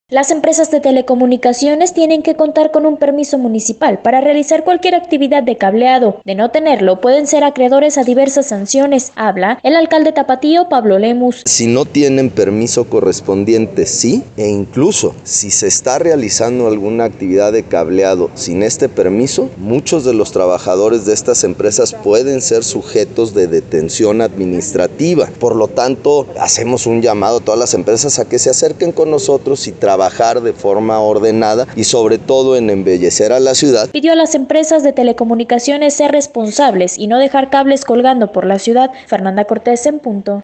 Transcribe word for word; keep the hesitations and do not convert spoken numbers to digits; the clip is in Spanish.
Las empresas de telecomunicaciones tienen que contar con un permiso municipal para realizar cualquier actividad de cableado. De no tenerlo, pueden ser acreedores a diversas sanciones. Habla el alcalde tapatío, Pablo Lemus. Si no tienen permiso correspondiente, sí, e incluso si se está realizando alguna actividad de cableado sin este permiso, muchos de los trabajadores de estas empresas pueden ser sujetos de detención administrativa. Por lo tanto, hacemos un llamado a todas las empresas a que se acerquen con nosotros y trabajar trabajar de forma ordenada y sobre todo en embellecer a la ciudad. Pidió a las empresas de telecomunicaciones ser responsables y no dejar cables colgando por la ciudad. Fernanda Cortés en punto.